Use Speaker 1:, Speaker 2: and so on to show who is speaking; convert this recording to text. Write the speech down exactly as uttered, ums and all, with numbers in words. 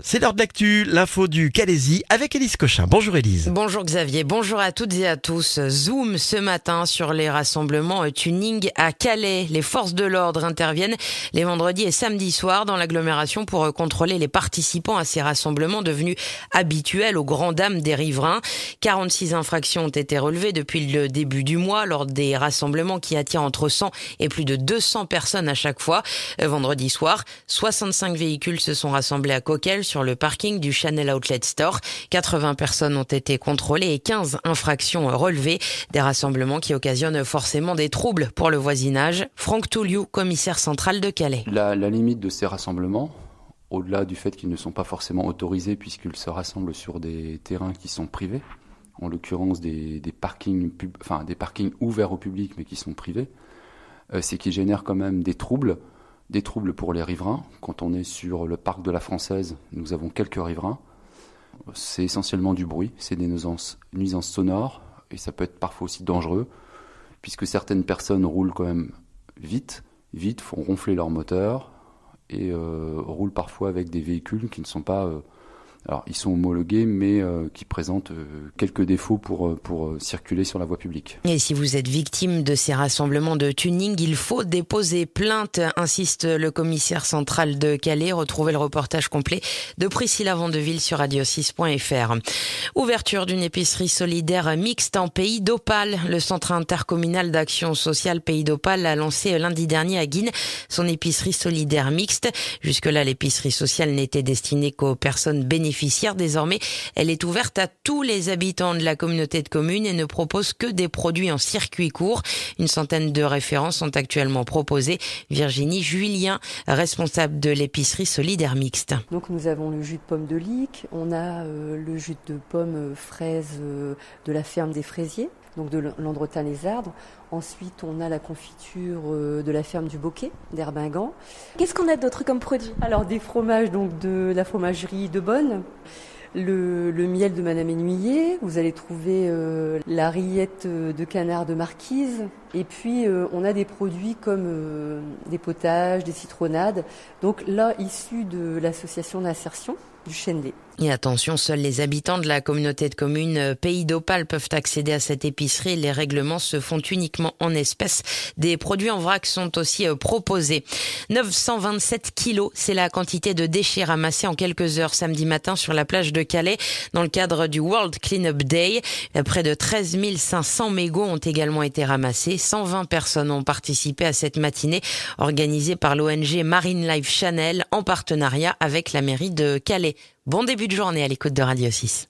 Speaker 1: C'est l'heure de l'actu, l'info du Calaisis avec Élise Cochin. Bonjour Élise.
Speaker 2: Bonjour Xavier, bonjour à toutes et à tous. Zoom ce matin sur les rassemblements tuning à Calais. Les forces de l'ordre interviennent les vendredis et samedis soirs dans l'agglomération pour contrôler les participants à ces rassemblements devenus habituels aux grandes dames des riverains. quarante-six infractions ont été relevées depuis le début du mois lors des rassemblements qui attirent entre cent et plus de deux cents personnes à chaque fois. Vendredi soir, soixante-cinq véhicules se sont rassemblés à Coquelles sur le parking du Chanel Outlet Store. quatre-vingts personnes ont été contrôlées et quinze infractions relevées. Des rassemblements qui occasionnent forcément des troubles pour le voisinage. Franck Touliou, commissaire central de Calais.
Speaker 3: La, la limite de ces rassemblements, au-delà du fait qu'ils ne sont pas forcément autorisés puisqu'ils se rassemblent sur des terrains qui sont privés, en l'occurrence des, des, parkings, pub, enfin, des parkings ouverts au public mais qui sont privés, euh, c'est qu'ils génèrent quand même des troubles. Des troubles pour les riverains. Quand on est sur le parc de la Française, nous avons quelques riverains. C'est essentiellement du bruit, c'est des nuisances, nuisances sonores, et ça peut être parfois aussi dangereux, puisque certaines personnes roulent quand même vite, vite, font ronfler leur moteur, et euh, roulent parfois avec des véhicules qui ne sont pas... Euh, alors, ils sont homologués, mais euh, qui présentent euh, quelques défauts pour, pour euh, circuler sur la voie publique.
Speaker 2: Et si vous êtes victime de ces rassemblements de tuning, il faut déposer plainte, insiste le commissaire central de Calais. Retrouvez le reportage complet de Priscilla Vandeville sur radio six point f r. Ouverture d'une épicerie solidaire mixte en Pays d'Opale. Le centre intercommunal d'action sociale Pays d'Opale a lancé lundi dernier à Guînes son épicerie solidaire mixte. Jusque-là, l'épicerie sociale n'était destinée qu'aux personnes bénéficiaires. Désormais, elle est ouverte à tous les habitants de la communauté de communes et ne propose que des produits en circuit court. Une centaine de références sont actuellement proposées. Virginie Julien, responsable de l'épicerie solidaire mixte.
Speaker 4: Donc nous avons le jus de pomme de Lique, on a euh, le jus de pomme euh, fraise euh, de la ferme des Fraisiers, donc de Landretin-les-Ardres. Ensuite, on a la confiture euh, de la ferme du Bocquet, d'Herbingan.
Speaker 5: Qu'est-ce qu'on a d'autre comme produit ?
Speaker 4: Alors des fromages donc de la fromagerie de Bonne, le, le miel de Madame Énuyer, vous allez trouver euh, la rillette de canard de Marquise, et puis euh, on a des produits comme euh, des potages, des citronnades, donc là issus de l'association d'insertion du Chendet.
Speaker 2: Et attention, seuls les habitants de la communauté de communes Pays d'Opale peuvent accéder à cette épicerie. Les règlements se font uniquement en espèces. Des produits en vrac sont aussi proposés. neuf cent vingt-sept kilos, c'est la quantité de déchets ramassés en quelques heures samedi matin sur la plage de Calais dans le cadre du World Cleanup Day. Près de treize mille cinq cents mégots ont également été ramassés. cent vingt personnes ont participé à cette matinée organisée par l'O N G Marine Life Channel en partenariat avec la mairie de Calais. Bon début de journée à l'écoute de Radio six.